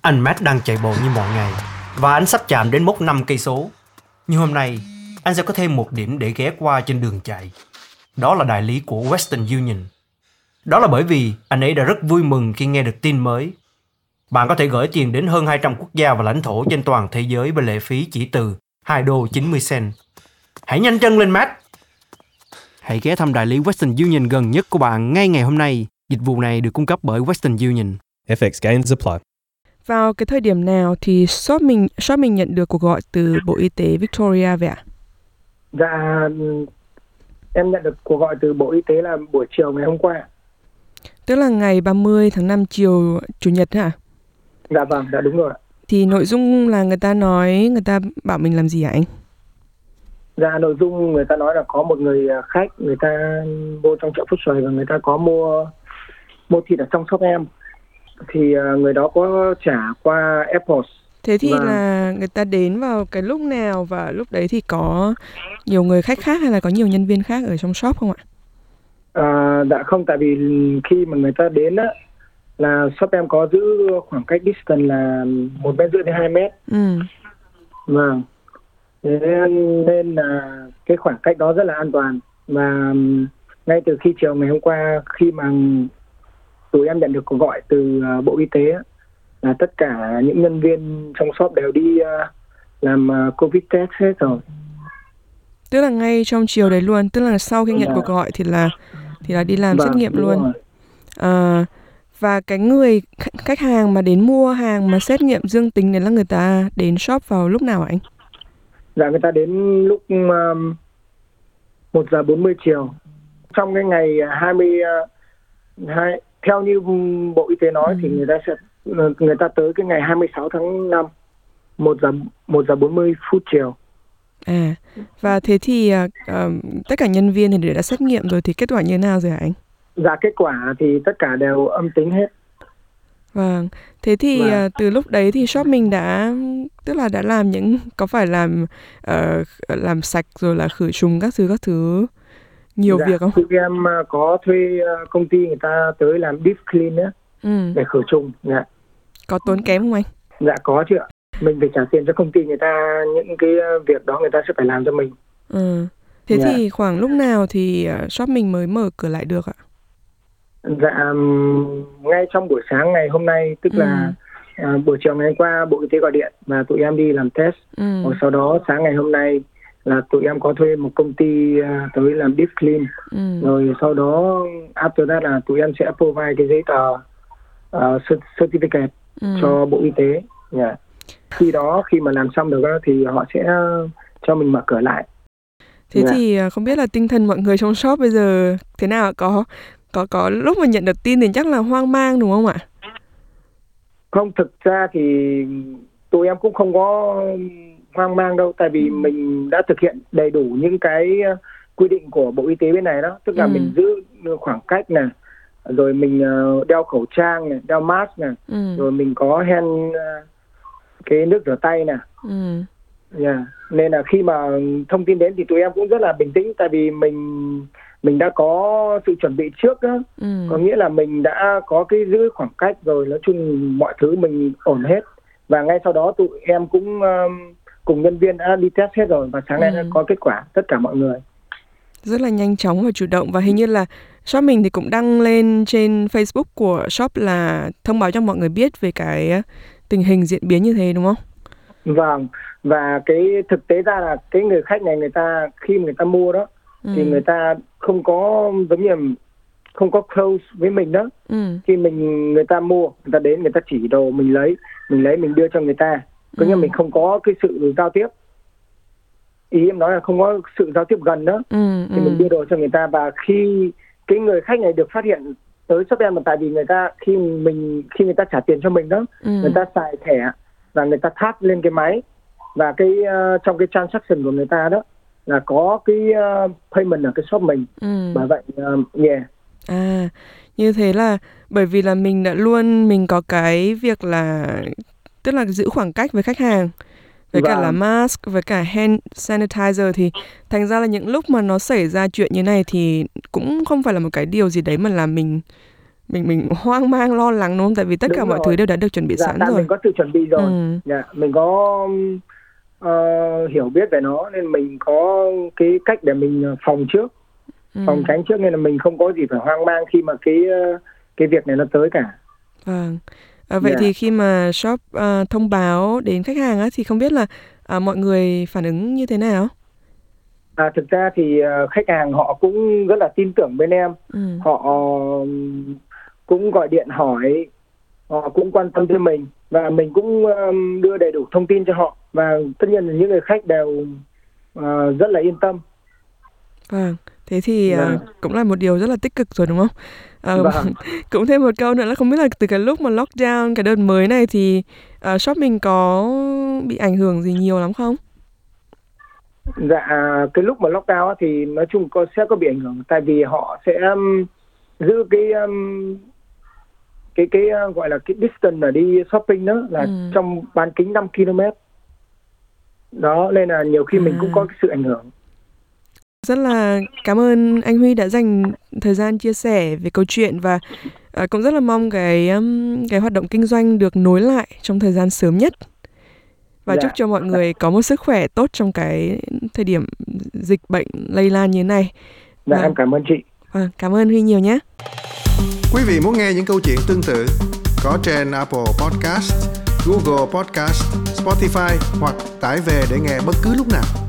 Anh Matt đang chạy bộ như mọi ngày và anh sắp chạm đến mốc 5 cây số. Nhưng hôm nay, anh sẽ có thêm một điểm để ghé qua trên đường chạy. Đó là đại lý của Western Union. Đó là bởi vì anh ấy đã rất vui mừng khi nghe được tin mới. Bạn có thể gửi tiền đến hơn 200 quốc gia và lãnh thổ trên toàn thế giới với lệ phí chỉ từ $2.90. Hãy nhanh chân lên, Matt! Hãy ghé thăm đại lý Western Union gần nhất của bạn ngay ngày hôm nay. Dịch vụ này được cung cấp bởi Western Union. FX gains apply. Vào cái thời điểm nào thì shop mình nhận được cuộc gọi từ Bộ Y tế Victoria vậy ạ? Dạ, em nhận được cuộc gọi từ Bộ Y tế là buổi chiều ngày hôm qua. Tức là ngày 30 tháng 5 chiều Chủ nhật hả? Dạ vâng, dạ đúng rồi. Thì nội dung là người ta bảo mình làm gì hả anh? Dạ, nội dung người ta nói là có một người khách, người ta vô trong chợ Phúc Xoài và người ta có mua thịt ở trong shop em. Thì người đó có trả qua Apple. Thế thì là người ta đến vào cái lúc nào và lúc đấy thì có nhiều người khách khác hay là có nhiều nhân viên khác ở trong shop không ạ? Dạ không, tại vì khi mà người ta đến á là shop em có giữ khoảng cách distance là 1,5 mét đến 2 mét. Vâng. Thế nên là cái khoảng cách đó rất là an toàn. Và ngay từ khi chiều ngày hôm qua, khi mà tụi em nhận được cuộc gọi từ Bộ Y tế là tất cả những nhân viên trong shop đều đi làm Covid test hết rồi. Tức là ngay trong chiều đấy luôn, tức là sau khi nhận cuộc gọi thì là đi làm xét nghiệm luôn. Và cái người khách hàng mà đến mua hàng mà xét nghiệm dương tính đấy là người ta đến shop vào lúc nào hả anh? Dạ, người ta đến lúc 1:40 chiều. Trong cái ngày 22, theo như Bộ Y tế nói thì người ta tới cái ngày 26 tháng 5 1:40 chiều. Và thế thì tất cả nhân viên thì đã xét nghiệm rồi thì kết quả như thế nào rồi hả anh? Dạ, kết quả thì tất cả đều âm tính hết. Vâng, thế thì từ lúc đấy thì shop mình đã làm có phải làm sạch rồi là khử trùng các thứ nhiều việc không? Tụi em có thuê công ty người ta tới làm deep clean á, để khử trùng. Dạ. Có tốn kém không anh? Dạ có chứ ạ. Mình phải trả tiền cho công ty người ta, những cái việc đó người ta sẽ phải làm cho mình. Thế thì khoảng lúc nào thì shop mình mới mở cửa lại được ạ? Dạ, ngay trong buổi sáng ngày hôm nay, tức là buổi chiều ngày hôm qua Bộ Y tế gọi điện và tụi em đi làm test. Rồi sau đó sáng ngày hôm nay là tụi em có thuê một công ty tới làm deep clean. Rồi sau đó after that là tụi em sẽ provide cái giấy tờ certificate cho Bộ Y tế. Khi mà làm xong được thì họ sẽ cho mình mở cửa lại. Thế thì không biết là tinh thần mọi người trong shop bây giờ thế nào? Có lúc mà nhận được tin thì chắc là hoang mang đúng không ạ? Không, thực ra thì tụi em cũng không có hoang mang đâu, tại vì mình đã thực hiện đầy đủ những cái quy định của Bộ Y tế bên này đó, tức là mình giữ khoảng cách này, rồi mình đeo khẩu trang này, đeo mask này, rồi mình có cái nước rửa tay này. Nên là khi mà thông tin đến thì tụi em cũng rất là bình tĩnh, tại vì mình đã có sự chuẩn bị trước đó. Có nghĩa là mình đã có cái giữ khoảng cách rồi, nói chung mọi thứ mình ổn hết. Và ngay sau đó tụi em cũng cùng nhân viên đã đi test hết rồi và sáng nay đã có kết quả tất cả mọi người. Rất là nhanh chóng và chủ động, và hình như là shop mình thì cũng đăng lên trên Facebook của shop là thông báo cho mọi người biết về cái tình hình diễn biến như thế đúng không? Vâng, và cái thực tế ra là cái người khách này khi người ta mua đó thì người ta không có giống như không có close với mình đó. Khi người ta mua, người ta đến, người ta chỉ đồ mình lấy mình đưa cho người ta. Có nghĩa mình không có cái sự giao tiếp. Ý em nói là không có sự giao tiếp gần đó. Thì mình đưa đồ cho người ta, và khi cái người khách này được phát hiện tới shop em, tại vì người ta khi người ta trả tiền cho mình đó, người ta xài thẻ và người ta tap lên cái máy, và cái trong cái transaction của người ta đó là có cái payment ở cái shop mình. Bởi vậy như thế là bởi vì là mình có cái việc là tức là giữ khoảng cách với khách hàng, với cả là mask, với cả hand sanitizer, thì thành ra là những lúc mà nó xảy ra chuyện như này thì cũng không phải là một cái điều gì đấy mà làm mình mình hoang mang lo lắng đúng không? Tại vì tất cả mọi thứ đều đã được chuẩn bị sẵn rồi. Mình có sự chuẩn bị rồi. Mình có hiểu biết về nó nên mình có cái cách để mình phòng trước, phòng tránh trước, nên là mình không có gì phải hoang mang khi mà cái việc này nó tới cả. Vâng. Vậy thì khi mà shop thông báo đến khách hàng á, thì không biết là mọi người phản ứng như thế nào? Thực ra thì khách hàng họ cũng rất là tin tưởng bên em. Họ cũng gọi điện hỏi, họ cũng quan tâm tới mình và mình cũng đưa đầy đủ thông tin cho họ, và tất nhiên là những người khách đều rất là yên tâm. Vâng, thế thì cũng là một điều rất là tích cực rồi đúng không? Cũng thêm một câu nữa là không biết là từ cái lúc mà lockdown, cái đợt mới này thì shop mình có bị ảnh hưởng gì nhiều lắm không? Dạ, cái lúc mà lockdown thì nói chung sẽ có bị ảnh hưởng, tại vì họ sẽ giữ cái gọi là cái distance ở đi shopping đó là trong bán kính 5 km. Đó, nên là nhiều khi mình cũng có cái sự ảnh hưởng. Rất là cảm ơn anh Huy đã dành thời gian chia sẻ về câu chuyện, và cũng rất là mong cái hoạt động kinh doanh được nối lại trong thời gian sớm nhất. Và chúc cho mọi người có một sức khỏe tốt trong cái thời điểm dịch bệnh lây lan như thế này. Em cảm ơn chị. Cảm ơn Huy nhiều nhé. Quý vị muốn nghe những câu chuyện tương tự có trên Apple Podcast, Google Podcast, Spotify hoặc tải về để nghe bất cứ lúc nào.